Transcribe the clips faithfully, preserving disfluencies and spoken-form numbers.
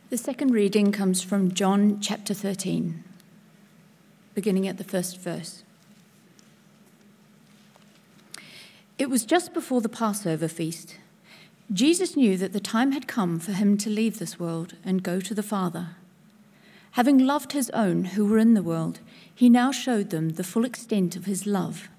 The second reading comes from John chapter thirteen, beginning at the first verse. It was just before the Passover feast. Jesus knew that the time had come for him to leave this world and go to the Father. Having loved his own who were in the world, he now showed them the full extent of his love.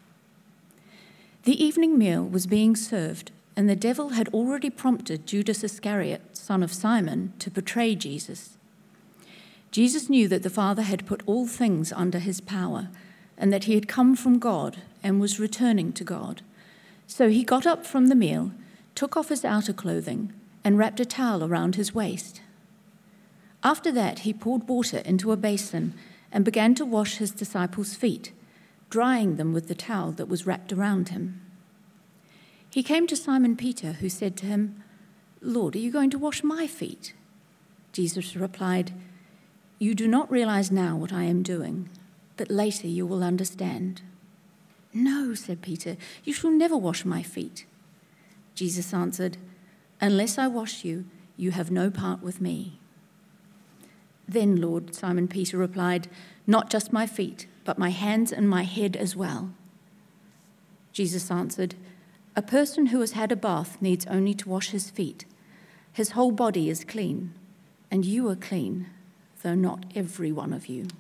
The evening meal was being served, and the devil had already prompted Judas Iscariot, son of Simon, to betray Jesus. Jesus knew that the Father had put all things under his power, and that he had come from God and was returning to God. So he got up from the meal, took off his outer clothing, and wrapped a towel around his waist. After that, he poured water into a basin and began to wash his disciples' feet, drying them with the towel that was wrapped around him. He came to Simon Peter, who said to him, "Lord, are you going to wash my feet?" Jesus replied, "You do not realize now what I am doing, but later you will understand." "No," said Peter, "you shall never wash my feet." Jesus answered, "Unless I wash you, you have no part with me." "Then, Lord," Simon Peter replied, "not just my feet, but my hands and my head as well." Jesus answered, "A person who has had a bath needs only to wash his feet. His whole body is clean, and you are clean, though not every one of you."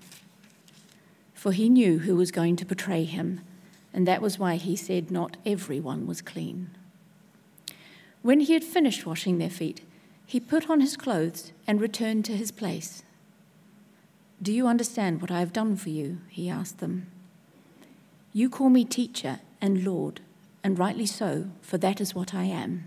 For he knew who was going to betray him, and that was why he said not everyone was clean. When he had finished washing their feet, he put on his clothes and returned to his place. "Do you understand what I have done for you?" he asked them. "You call me teacher and Lord, and rightly so, for that is what I am.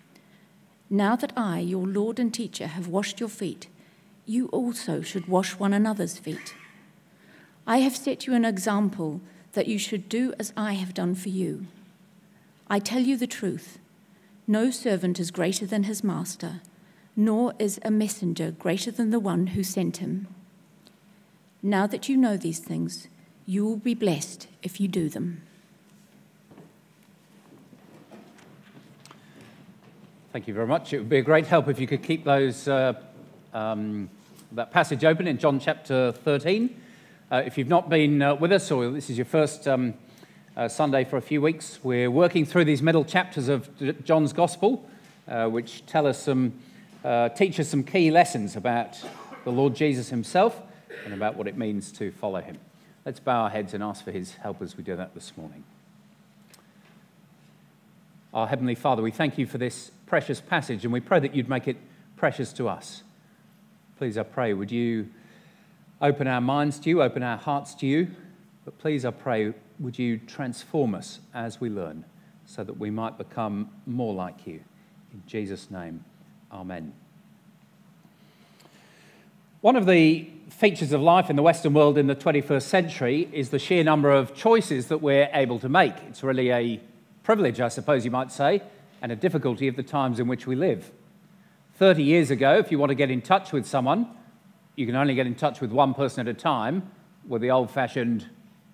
Now that I, your Lord and teacher, have washed your feet, you also should wash one another's feet. I have set you an example that you should do as I have done for you. I tell you the truth, no servant is greater than his master, nor is a messenger greater than the one who sent him. Now that you know these things, you will be blessed if you do them." Thank you very much. It would be a great help if you could keep those uh, um, that passage open in John chapter thirteen. Uh, if you've not been uh, with us, or this is your first um, uh, Sunday for a few weeks, we're working through these middle chapters of John's Gospel, uh, which tell us some, uh, teach us some key lessons about the Lord Jesus himself and about what it means to follow him. Let's bow our heads and ask for his help as we do that this morning. Our Heavenly Father, we thank you for this precious passage, and we pray that you'd make it precious to us. Please, I pray, would you open our minds to you, open our hearts to you, but please, I pray, would you transform us as we learn so that we might become more like you. In Jesus' name, amen. One of the features of life in the Western world in the twenty-first century is the sheer number of choices that we're able to make. It's really a privilege, I suppose you might say, and a difficulty of the times in which we live. thirty years ago, if you want to get in touch with someone, you can only get in touch with one person at a time with the old-fashioned...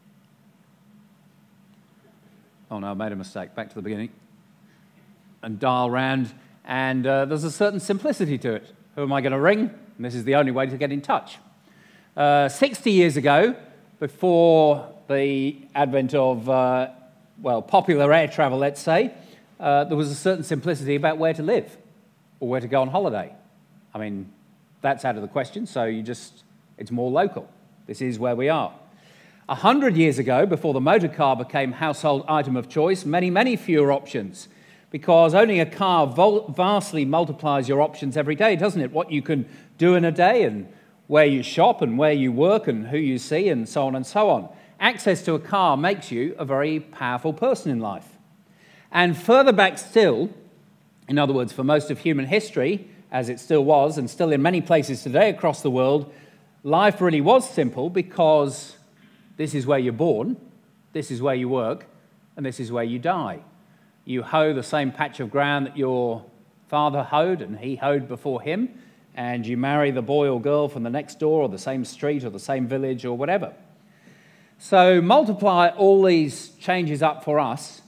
Oh no, I made a mistake. Back to the beginning. And dial round, and uh, there's a certain simplicity to it. Who am I going to ring? And this is the only way to get in touch. Uh, sixty years ago, before the advent of, uh, well, popular air travel, let's say, uh, there was a certain simplicity about where to live or where to go on holiday. I mean, that's out of the question, so you just, it's more local. This is where we are. A hundred years ago, before the motor car became household item of choice, many, many fewer options, because owning a car vastly multiplies your options every day, doesn't it? What you can do in a day, and where you shop, and where you work, and who you see, and so on and so on. Access to a car makes you a very powerful person in life. And further back still, in other words, for most of human history, as it still was, and still in many places today across the world, life really was simple because this is where you're born, this is where you work, and this is where you die. You hoe the same patch of ground that your father hoed and he hoed before him, and you marry the boy or girl from the next door or the same street or the same village or whatever. So multiply all these changes up for us,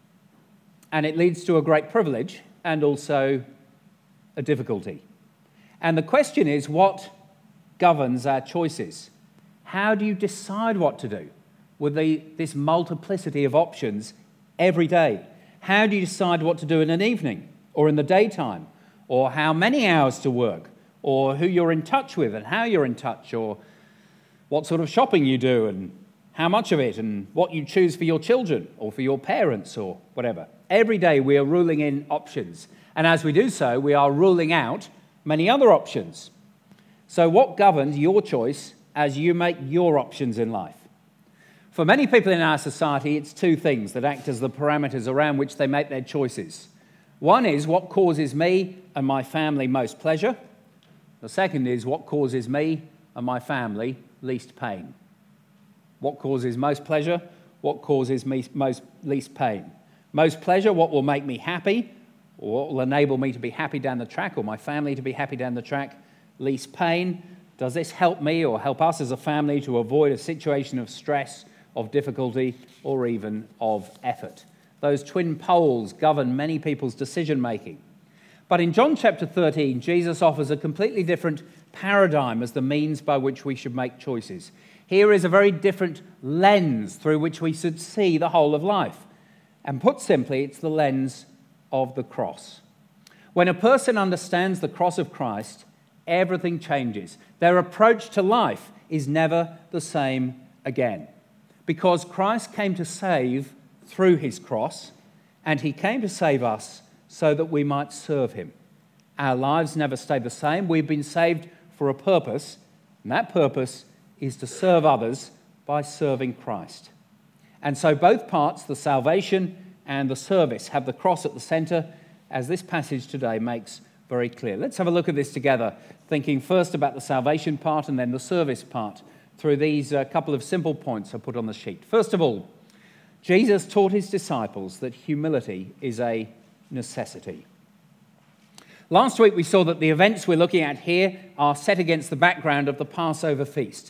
and it leads to a great privilege and also a difficulty. And the question is, what governs our choices? How do you decide what to do with the, this multiplicity of options every day? How do you decide what to do in an evening or in the daytime, or how many hours to work, or who you're in touch with and how you're in touch, or what sort of shopping you do and how much of it, and what you choose for your children or for your parents or whatever? Every day we are ruling in options, and as we do so, we are ruling out many other options. So what governs your choice as you make your options in life? For many people in our society, it's two things that act as the parameters around which they make their choices. One is what causes me and my family most pleasure. The second is what causes me and my family least pain. What causes most pleasure? What causes me most least pain? Most pleasure, what will make me happy, or what will enable me to be happy down the track, or my family to be happy down the track. Least pain, does this help me or help us as a family to avoid a situation of stress, of difficulty, or even of effort? Those twin poles govern many people's decision-making. But in John chapter thirteen, Jesus offers a completely different paradigm as the means by which we should make choices. Here is a very different lens through which we should see the whole of life. And put simply, it's the lens of the cross. When a person understands the cross of Christ, everything changes. Their approach to life is never the same again. Because Christ came to save through his cross, and he came to save us so that we might serve him. Our lives never stay the same. We've been saved for a purpose, and that purpose is to serve others by serving Christ. And so both parts, the salvation and the service, have the cross at the center, as this passage today makes very clear. Let's have a look at this together, thinking first about the salvation part and then the service part, through these uh, couple of simple points I put on the sheet. First of all, Jesus taught his disciples that humility is a necessity. Last week we saw that the events we're looking at here are set against the background of the Passover feast.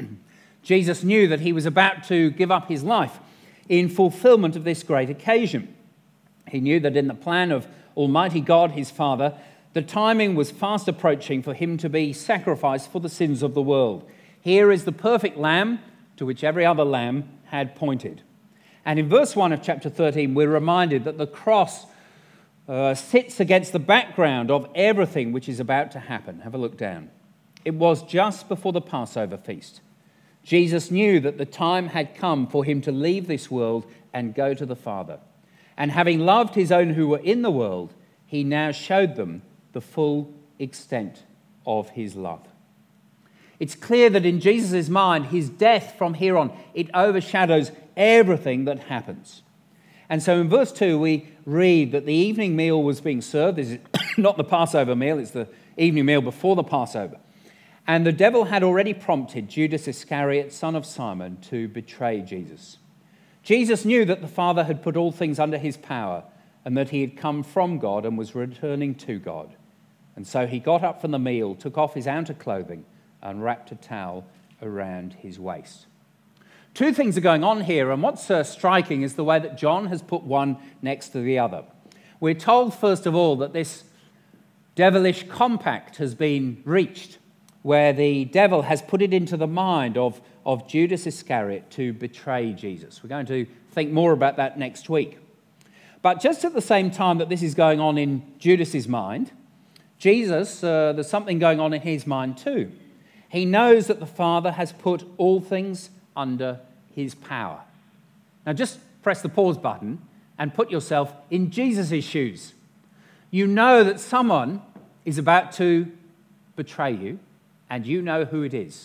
Jesus knew that he was about to give up his life in fulfillment of this great occasion. He knew that in the plan of Almighty God, his Father, the timing was fast approaching for him to be sacrificed for the sins of the world. Here is the perfect lamb to which every other lamb had pointed. And in verse one of chapter thirteen, we're reminded that the cross uh, sits against the background of everything which is about to happen. Have a look down. It was just before the Passover feast. Jesus knew that the time had come for him to leave this world and go to the Father. And having loved his own who were in the world, he now showed them the full extent of his love. It's clear that in Jesus' mind, his death from here on, it overshadows everything that happens. And so in verse two, we read that the evening meal was being served. This is not the Passover meal, it's the evening meal before the Passover. And the devil had already prompted Judas Iscariot, son of Simon, to betray Jesus. Jesus knew that the Father had put all things under his power and that he had come from God and was returning to God. And so he got up from the meal, took off his outer clothing, and wrapped a towel around his waist. Two things are going on here, and what's uh, striking is the way that John has put one next to the other. We're told, first of all, that this devilish compact has been reached, where the devil has put it into the mind of, of Judas Iscariot to betray Jesus. We're going to think more about that next week. But just at the same time that this is going on in Judas's mind, Jesus, uh, there's something going on in his mind too. He knows that the Father has put all things under his power. Now just press the pause button and put yourself in Jesus' shoes. You know that someone is about to betray you, and you know who it is.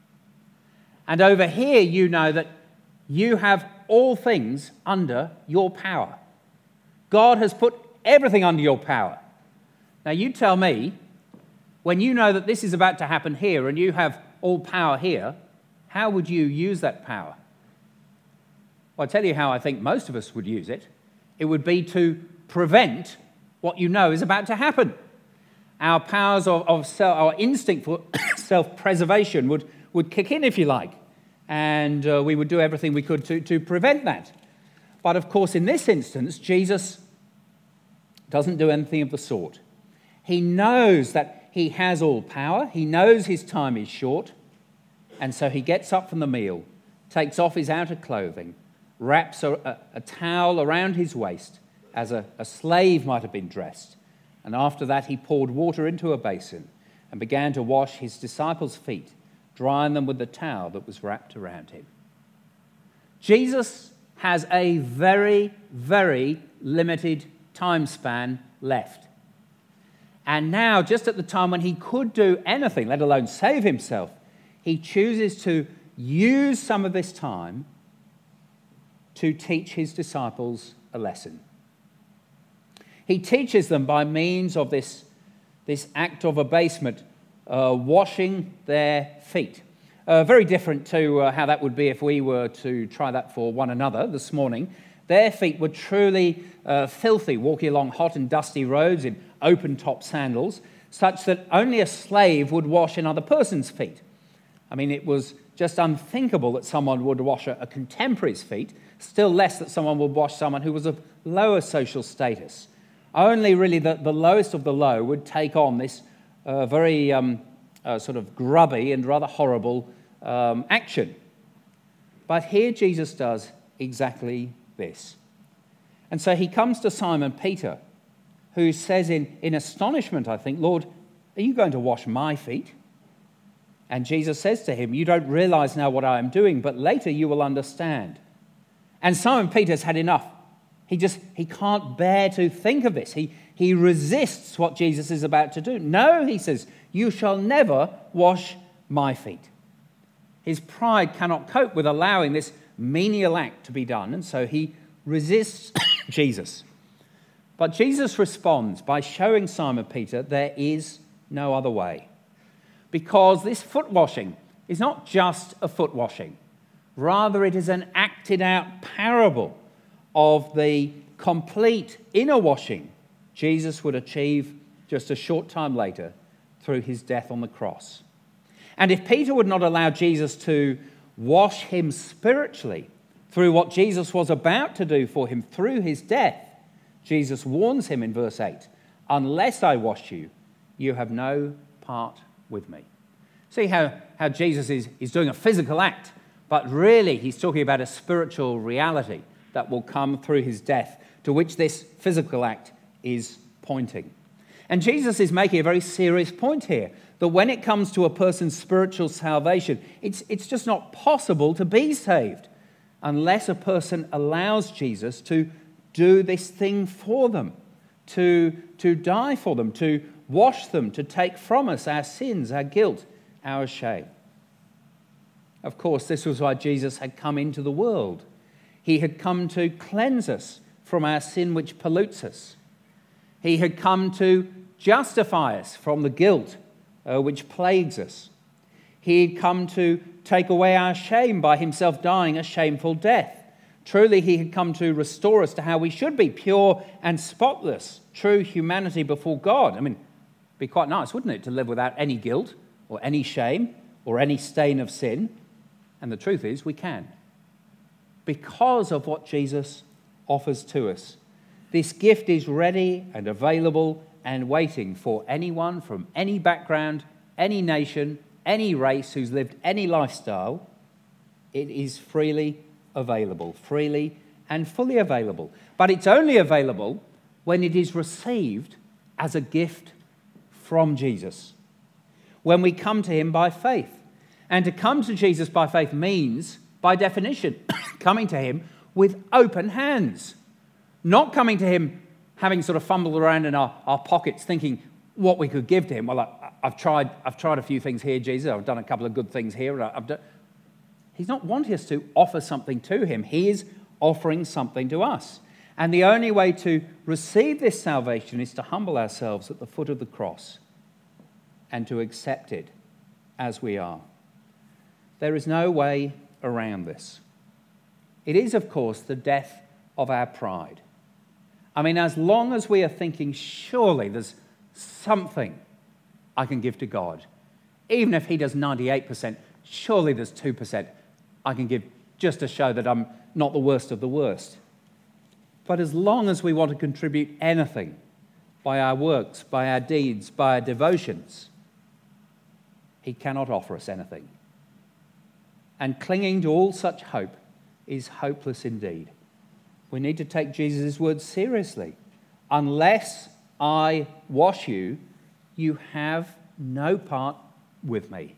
And over here, you know that you have all things under your power. God has put everything under your power. Now, you tell me, when you know that this is about to happen here and you have all power here, how would you use that power? Well, I'll tell you how I think most of us would use it. It would be to prevent what you know is about to happen. Our powers of, of self, our instinct for self-preservation would, would kick in, if you like, and uh, we would do everything we could to, to prevent that. But of course, in this instance, Jesus doesn't do anything of the sort. He knows that he has all power. He knows his time is short. And so he gets up from the meal, takes off his outer clothing, wraps a, a, a towel around his waist as a, a slave might have been dressed. And after that, he poured water into a basin and began to wash his disciples' feet, drying them with the towel that was wrapped around him. Jesus has a very, very limited time span left. And now, just at the time when he could do anything, let alone save himself, he chooses to use some of this time to teach his disciples a lesson. He teaches them by means of this, this act of abasement, uh, washing their feet. Uh, very different to uh, how that would be if we were to try that for one another this morning. Their feet were truly uh, filthy, walking along hot and dusty roads in open-top sandals, such that only a slave would wash another person's feet. I mean, it was just unthinkable that someone would wash a, a contemporary's feet, still less that someone would wash someone who was of lower social status. Only really the, the lowest of the low would take on this uh, very um, uh, sort of grubby and rather horrible um, action. But here Jesus does exactly this. And so he comes to Simon Peter, who says in, in astonishment, I think, "Lord, are you going to wash my feet?" And Jesus says to him, "You don't realize now what I am doing, but later you will understand." And Simon Peter's had enough. He just, he can't bear to think of this. He, he resists what Jesus is about to do. "No," he says, "you shall never wash my feet." His pride cannot cope with allowing this menial act to be done, and so he resists Jesus. But Jesus responds by showing Simon Peter there is no other way. Because this foot washing is not just a foot washing. Rather, it is an acted out parable of the complete inner washing Jesus would achieve just a short time later through his death on the cross. And if Peter would not allow Jesus to wash him spiritually through what Jesus was about to do for him through his death, Jesus warns him in verse eight, "Unless I wash you, you have no part with me." See how, how Jesus is, is doing a physical act, but really he's talking about a spiritual reality that will come through his death, to which this physical act is pointing. And Jesus is making a very serious point here, that when it comes to a person's spiritual salvation, it's, it's just not possible to be saved unless a person allows Jesus to do this thing for them, to, to die for them, to wash them, to take from us our sins, our guilt, our shame. Of course, this was why Jesus had come into the world. He had come to cleanse us from our sin which pollutes us. He had come to justify us from the guilt uh, which plagues us. He had come to take away our shame by himself dying a shameful death. Truly, he had come to restore us to how we should be, pure and spotless, true humanity before God. I mean, it'd be quite nice, wouldn't it, to live without any guilt or any shame or any stain of sin? And the truth is, we can. Because of what Jesus offers to us. This gift is ready and available and waiting for anyone from any background, any nation, any race who's lived any lifestyle. It is freely available, freely and fully available. But it's only available when it is received as a gift from Jesus. When we come to him by faith. And to come to Jesus by faith means, by definition, coming to him with open hands. Not coming to him having sort of fumbled around in our, our pockets thinking what we could give to him. Well, I, I've tried I've tried a few things here, Jesus. I've done a couple of good things here. I've done... He's not wanting us to offer something to him. He is offering something to us. And the only way to receive this salvation is to humble ourselves at the foot of the cross and to accept it as we are. There is no way around this. It is, of course, the death of our pride. I mean, as long as we are thinking, surely there's something I can give to God, even if he does ninety-eight percent, surely there's two percent I can give just to show that I'm not the worst of the worst. But as long as we want to contribute anything, by our works, by our deeds, by our devotions, he cannot offer us anything. And clinging to all such hope is hopeless indeed. We need to take Jesus' words seriously. Unless I wash you, you have no part with me.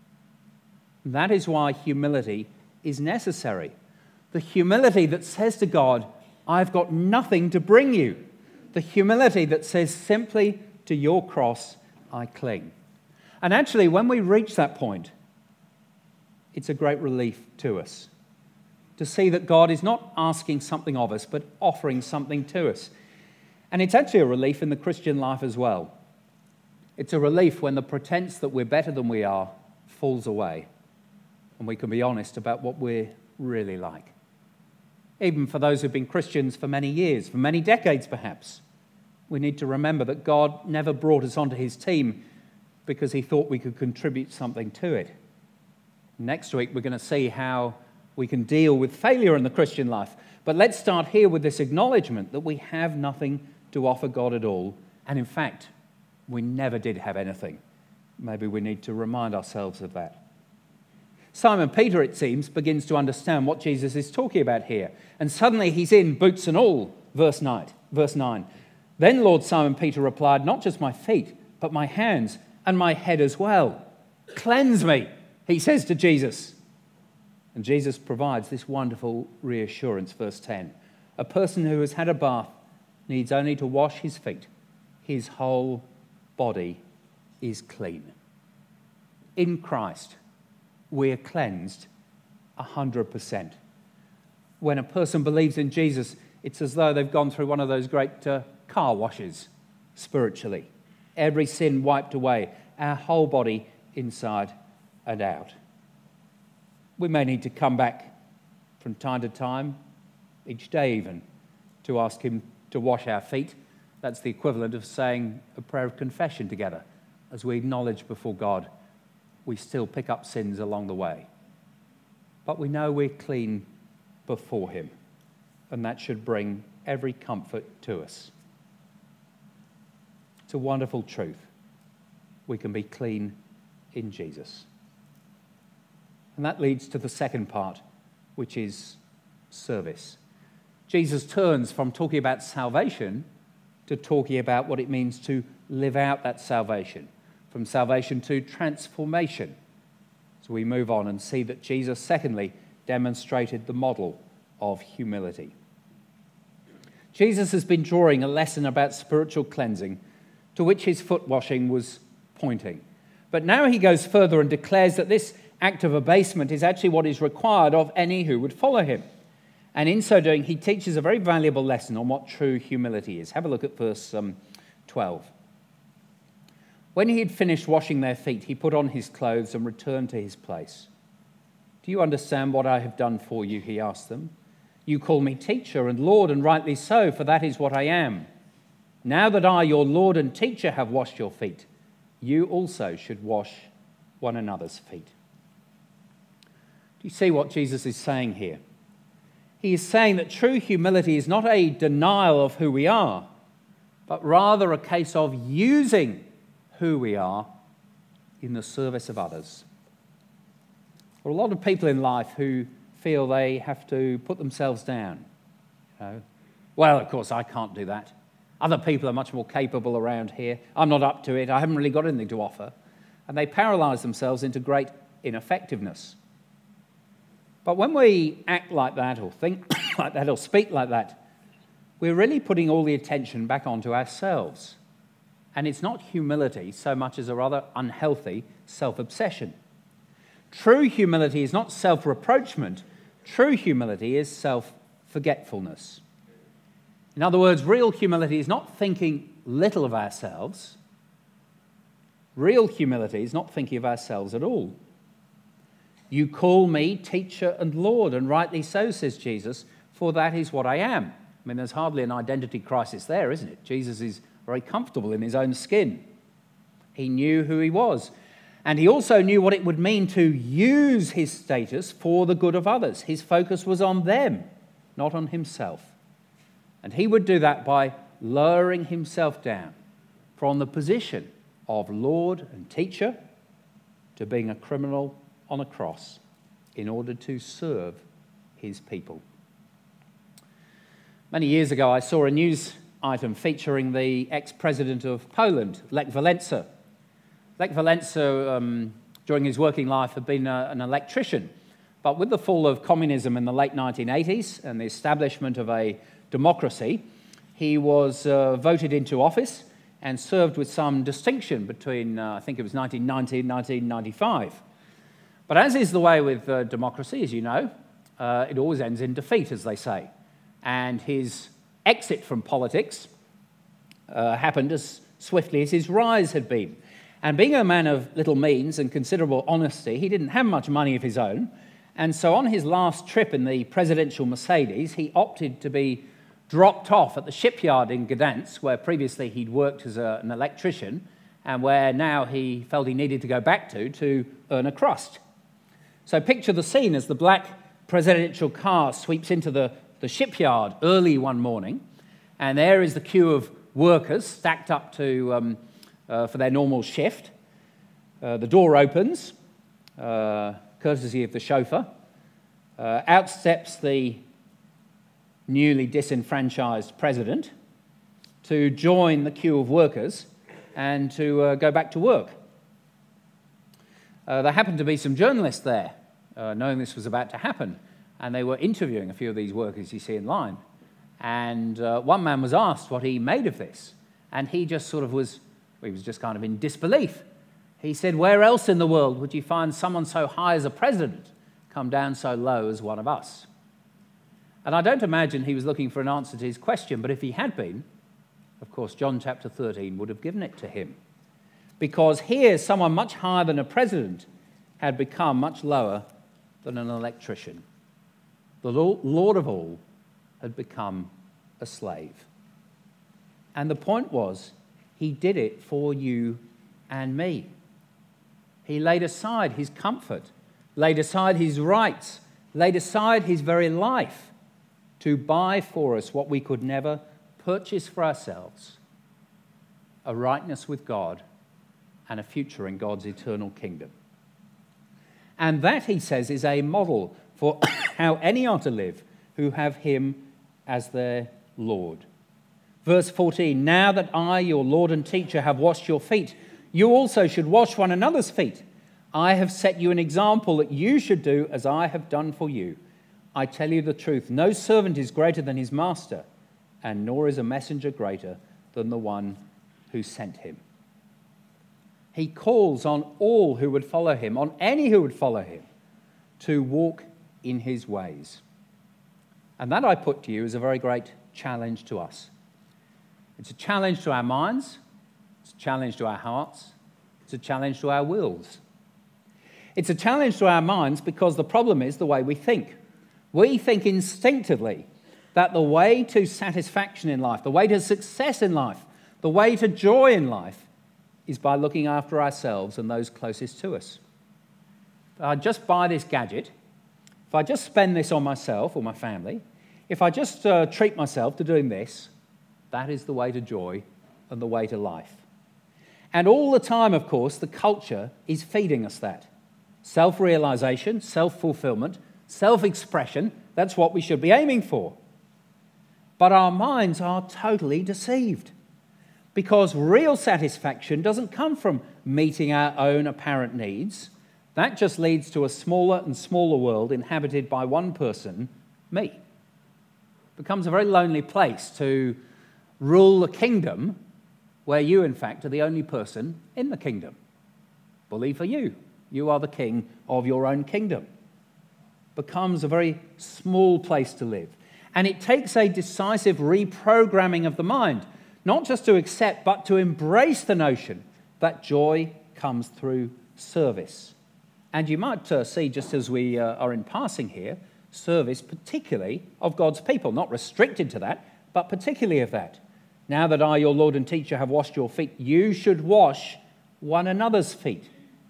That is why humility is necessary. The humility that says to God, I've got nothing to bring you. The humility that says simply to your cross, I cling. And actually, when we reach that point, it's a great relief to us to see that God is not asking something of us, but offering something to us. And it's actually a relief in the Christian life as well. It's a relief when the pretense that we're better than we are falls away, and we can be honest about what we're really like. Even for those who've been Christians for many years, for many decades perhaps, we need to remember that God never brought us onto his team because he thought we could contribute something to it. Next week, we're going to see how we can deal with failure in the Christian life. But let's start here with this acknowledgement that we have nothing to offer God at all. And in fact, we never did have anything. Maybe we need to remind ourselves of that. Simon Peter, it seems, begins to understand what Jesus is talking about here. And suddenly he's in, boots and all, verse nine. Verse nine. Then Lord Simon Peter replied, not just my feet, but my hands and my head as well. Cleanse me, he says to Jesus. And Jesus provides this wonderful reassurance, verse ten. A person who has had a bath needs only to wash his feet. His whole body is clean. In Christ, we are cleansed one hundred percent. When a person believes in Jesus, it's as though they've gone through one of those great uh, car washes spiritually. Every sin wiped away, our whole body inside and out. We may need to come back from time to time, each day even, to ask him to wash our feet. That's the equivalent of saying a prayer of confession together. As we acknowledge before God, we still pick up sins along the way. But we know we're clean before him, and that should bring every comfort to us. It's a wonderful truth. We can be clean in Jesus. And that leads to the second part, which is service. Jesus turns from talking about salvation to talking about what it means to live out that salvation, from salvation to transformation. So we move on and see that Jesus, secondly, demonstrated the model of humility. Jesus has been drawing a lesson about spiritual cleansing to which his foot washing was pointing. But now he goes further and declares that this act of abasement is actually what is required of any who would follow him. And in so doing, he teaches a very valuable lesson on what true humility is. Have a look at verse um, twelve. When he had finished washing their feet, he put on his clothes and returned to his place. Do you understand what I have done for you? He asked them. You call me teacher and Lord, and rightly so, for that is what I am. Now that I, your Lord and teacher, have washed your feet, you also should wash one another's feet. Do you see what Jesus is saying here? He is saying that true humility is not a denial of who we are, but rather a case of using who we are in the service of others. There are a lot of people in life who feel they have to put themselves down. You know, well, of course, I can't do that. Other people are much more capable around here. I'm not up to it. I haven't really got anything to offer. And they paralyze themselves into great ineffectiveness. But when we act like that or think like that or speak like that, we're really putting all the attention back onto ourselves. And it's not humility so much as a rather unhealthy self-obsession. True humility is not self-reproachment. True humility is self-forgetfulness. In other words, real humility is not thinking little of ourselves. Real humility is not thinking of ourselves at all. You call me teacher and Lord, and rightly so, says Jesus, for that is what I am. I mean, there's hardly an identity crisis there, isn't it? Jesus is very comfortable in his own skin. He knew who he was. And he also knew what it would mean to use his status for the good of others. His focus was on them, not on himself. And he would do that by lowering himself down, from the position of Lord and teacher to being a criminal on a cross in order to serve his people. Many years ago, I saw a news item featuring the ex-president of Poland, Lech Walesa. Lech Walesa, um, during his working life, had been a, an electrician. But with the fall of communism in the late nineteen eighties and the establishment of a democracy, he was uh, voted into office and served with some distinction between, uh, I think it was nineteen ninety and nineteen ninety-five. But as is the way with uh, democracy, as you know, uh, it always ends in defeat, as they say. And his exit from politics uh, happened as swiftly as his rise had been. And being a man of little means and considerable honesty, he didn't have much money of his own. And so on his last trip in the presidential Mercedes, he opted to be dropped off at the shipyard in Gdansk, where previously he'd worked as a, an electrician, and where now he felt he needed to go back to to earn a crust. So picture the scene as the black presidential car sweeps into the, the shipyard early one morning, and there is the queue of workers stacked up to um, uh, for their normal shift. Uh, the door opens, uh, courtesy of the chauffeur. Uh, out steps the newly disenfranchised president to join the queue of workers and to uh, go back to work. Uh, there happened to be some journalists there, uh, knowing this was about to happen, and they were interviewing a few of these workers you see in line. And uh, one man was asked what he made of this, and he just sort of was, he was just kind of in disbelief. He said, "Where else in the world would you find someone so high as a president come down so low as one of us?" And I don't imagine he was looking for an answer to his question, but if he had been, of course, John chapter thirteen would have given it to him. Because here, someone much higher than a president had become much lower than an electrician. The Lord of all had become a slave. And the point was, he did it for you and me. He laid aside his comfort, laid aside his rights, laid aside his very life to buy for us what we could never purchase for ourselves, a rightness with God and a future in God's eternal kingdom. And that, he says, is a model for how any are to live who have him as their Lord. Verse fourteen, "Now that I, your Lord and teacher, have washed your feet, you also should wash one another's feet. I have set you an example that you should do as I have done for you. I tell you the truth, no servant is greater than his master, and nor is a messenger greater than the one who sent him." He calls on all who would follow him, on any who would follow him, to walk in his ways. And that, I put to you, is a very great challenge to us. It's a challenge to our minds, it's a challenge to our hearts, it's a challenge to our wills. It's a challenge to our minds because the problem is the way we think. We think instinctively that the way to satisfaction in life, the way to success in life, the way to joy in life is by looking after ourselves and those closest to us. If I just buy this gadget, if I just spend this on myself or my family, if I just uh, treat myself to doing this, that is the way to joy and the way to life. And all the time, of course, the culture is feeding us that. Self-realization, self-fulfillment, self-expression, that's what we should be aiming for. But our minds are totally deceived because real satisfaction doesn't come from meeting our own apparent needs. That just leads to a smaller and smaller world inhabited by one person, me. It becomes a very lonely place to rule a kingdom where you, in fact, are the only person in the kingdom. Bully for you. You are the king of your own kingdom. Becomes a very small place to live. And it takes a decisive reprogramming of the mind, not just to accept, but to embrace the notion that joy comes through service. And you might uh, see, just as we uh, are in passing here, service particularly of God's people, not restricted to that, but particularly of that. Now that I, your Lord and teacher, have washed your feet, you should wash one another's feet.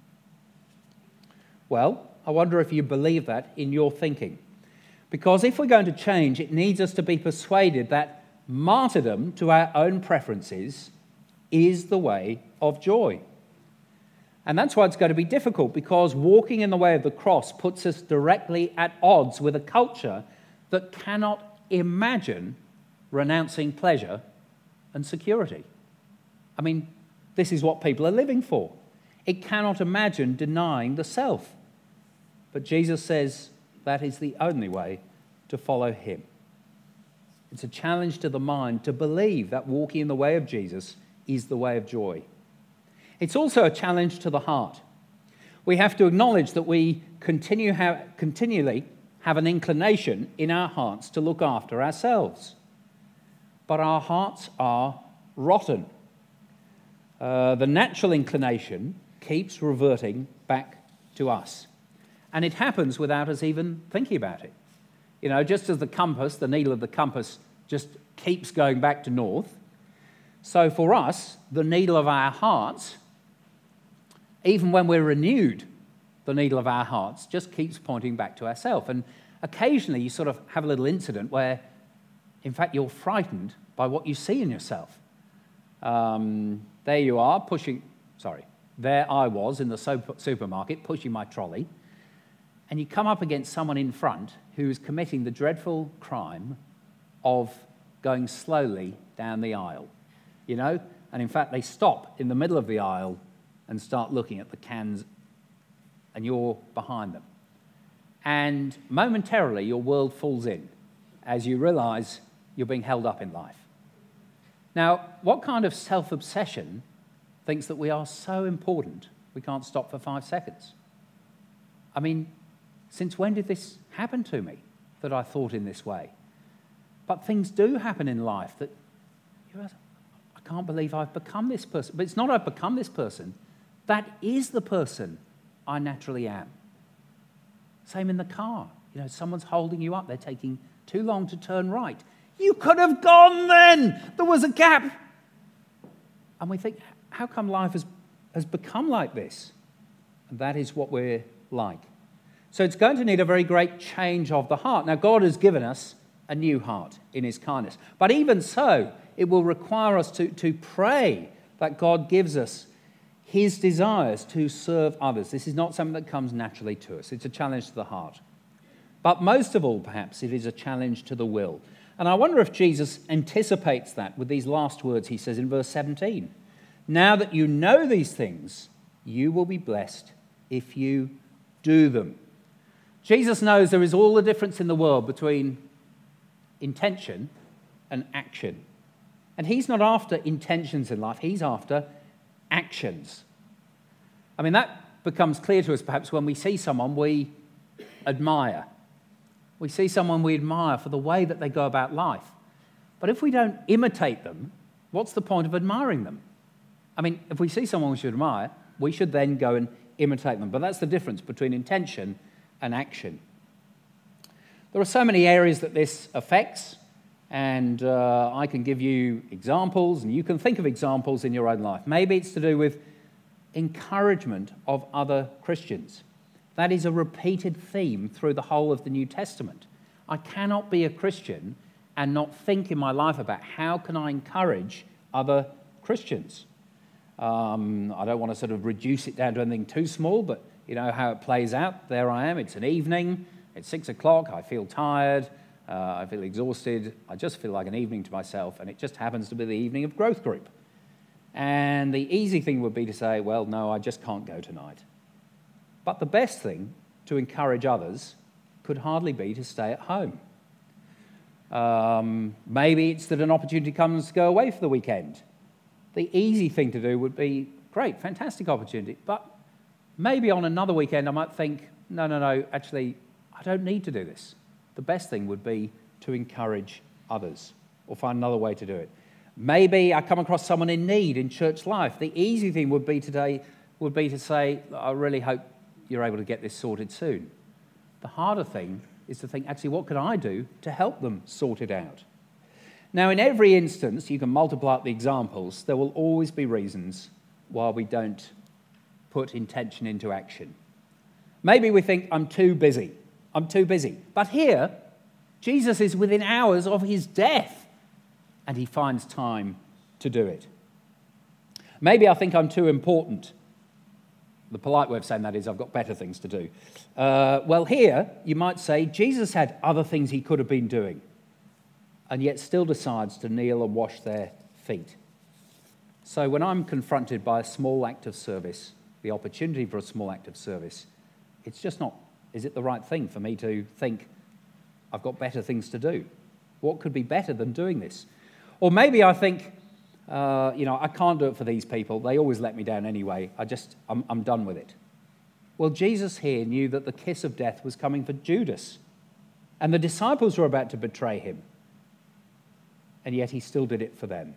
Well, I wonder if you believe that in your thinking. Because if we're going to change, it needs us to be persuaded that martyrdom to our own preferences is the way of joy. And that's why it's going to be difficult, because walking in the way of the cross puts us directly at odds with a culture that cannot imagine renouncing pleasure and security. I mean, this is what people are living for. It cannot imagine denying the self. But Jesus says that is the only way to follow him. It's a challenge to the mind to believe that walking in the way of Jesus is the way of joy. It's also a challenge to the heart. We have to acknowledge that we continue have, continually have an inclination in our hearts to look after ourselves. But our hearts are rotten. Uh, the natural inclination keeps reverting back to us. And it happens without us even thinking about it. You know, just as the compass, the needle of the compass, just keeps going back to north, so for us, the needle of our hearts, even when we're renewed, the needle of our hearts just keeps pointing back to ourselves. And occasionally you sort of have a little incident where, in fact, you're frightened by what you see in yourself. Um, there you are, pushing, sorry, there I was in the supermarket pushing my trolley, and you come up against someone in front who's committing the dreadful crime of going slowly down the aisle, you know? And in fact, they stop in the middle of the aisle and start looking at the cans, and you're behind them. And momentarily, your world falls in as you realize you're being held up in life. Now, what kind of self-obsession thinks that we are so important we can't stop for five seconds? I mean, since when did this happen to me, that I thought in this way? But things do happen in life that, you know, I can't believe I've become this person. But it's not I've become this person. That is the person I naturally am. Same in the car. You know, someone's holding you up. They're taking too long to turn right. You could have gone then. There was a gap. And we think, how come life has, has become like this? And that is what we're like. So it's going to need a very great change of the heart. Now, God has given us a new heart in his kindness. But even so, it will require us to, to pray that God gives us his desires to serve others. This is not something that comes naturally to us. It's a challenge to the heart. But most of all, perhaps, it is a challenge to the will. And I wonder if Jesus anticipates that with these last words he says in verse seventeen. Now that you know these things, you will be blessed if you do them. Jesus knows there is all the difference in the world between intention and action. And he's not after intentions in life, he's after actions. I mean, that becomes clear to us perhaps when we see someone we admire. We see someone we admire for the way that they go about life. But if we don't imitate them, what's the point of admiring them? I mean, if we see someone we should admire, we should then go and imitate them. But that's the difference between intention and action. There are so many areas that this affects, and uh, I can give you examples, and you can think of examples in your own life. Maybe it's to do with encouragement of other Christians. That is a repeated theme through the whole of the New Testament. I cannot be a Christian and not think in my life about how can I encourage other Christians. Um, I don't want to sort of reduce it down to anything too small, but you know how it plays out. There I am, it's an evening, it's six o'clock, I feel tired, uh, I feel exhausted, I just feel like an evening to myself, and it just happens to be the evening of growth group. And the easy thing would be to say, well, no, I just can't go tonight. But the best thing to encourage others could hardly be to stay at home. Um, maybe it's that an opportunity comes to go away for the weekend. The easy thing to do would be, great, fantastic opportunity, but maybe on another weekend I might think, no, no, no, actually, I don't need to do this. The best thing would be to encourage others or find another way to do it. Maybe I come across someone in need in church life. The easy thing would be today would be to say, I really hope you're able to get this sorted soon. The harder thing is to think, actually, what can I do to help them sort it out? Now, in every instance, you can multiply up the examples, there will always be reasons why we don't put intention into action. Maybe we think, I'm too busy. I'm too busy. But here, Jesus is within hours of his death, and he finds time to do it. Maybe I think I'm too important. The polite way of saying that is I've got better things to do. Uh, well, here you might say Jesus had other things he could have been doing, and yet still decides to kneel and wash their feet. So when I'm confronted by a small act of service, the opportunity for a small act of service, it's just not, is it the right thing for me to think I've got better things to do? What could be better than doing this? Or maybe I think, uh, you know, I can't do it for these people. They always let me down anyway. I just, I'm, I'm done with it. Well, Jesus here knew that the kiss of death was coming for Judas, and the disciples were about to betray him, and yet he still did it for them.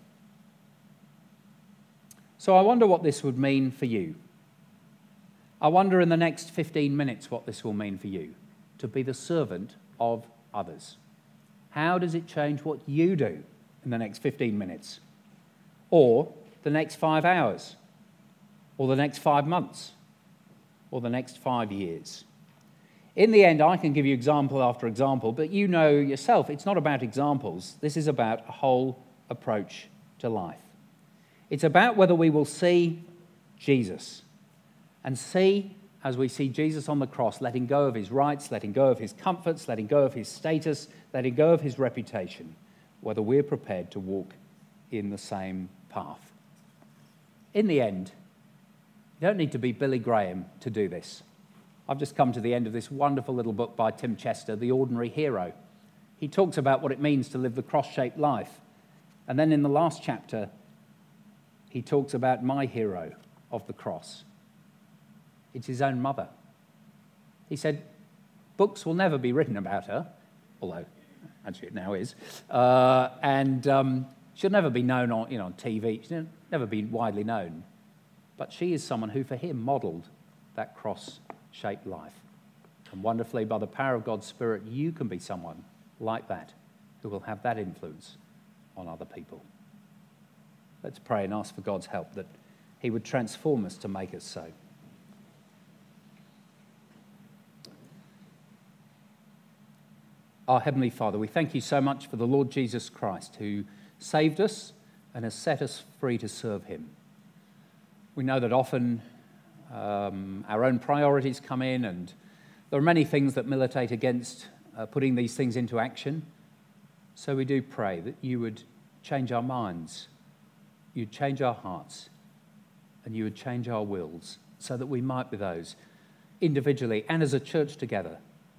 So I wonder what this would mean for you. I wonder in the next fifteen minutes what this will mean for you, to be the servant of others. How does it change what you do in the next fifteen minutes? Or the next five hours? Or the next five months? Or the next five years? In the end, I can give you example after example, but you know yourself, it's not about examples. This is about a whole approach to life. It's about whether we will see Jesus and see, as we see Jesus on the cross, letting go of his rights, letting go of his comforts, letting go of his status, letting go of his reputation, whether we're prepared to walk in the same path. In the end, you don't need to be Billy Graham to do this. I've just come to the end of this wonderful little book by Tim Chester, The Ordinary Hero. He talks about what it means to live the cross-shaped life. And then in the last chapter, he talks about my hero of the cross. It's his own mother. He said, books will never be written about her, although actually it now is, uh, and um, she'll never be known on, you know, on T V. She'll never be widely known. But she is someone who, for him, modelled that cross-shaped life. And wonderfully, by the power of God's Spirit, you can be someone like that who will have that influence on other people. Let's pray and ask for God's help that he would transform us to make us so. Our Heavenly Father, we thank you so much for the Lord Jesus Christ, who saved us and has set us free to serve him. We know that often um, our own priorities come in, and there are many things that militate against uh, putting these things into action. So we do pray that you would change our minds, you'd change our hearts, and you would change our wills so that we might be those individually and as a church together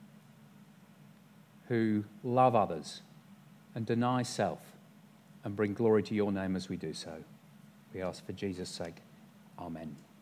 who love others and deny self and bring glory to your name as we do so. We ask for Jesus' sake. Amen.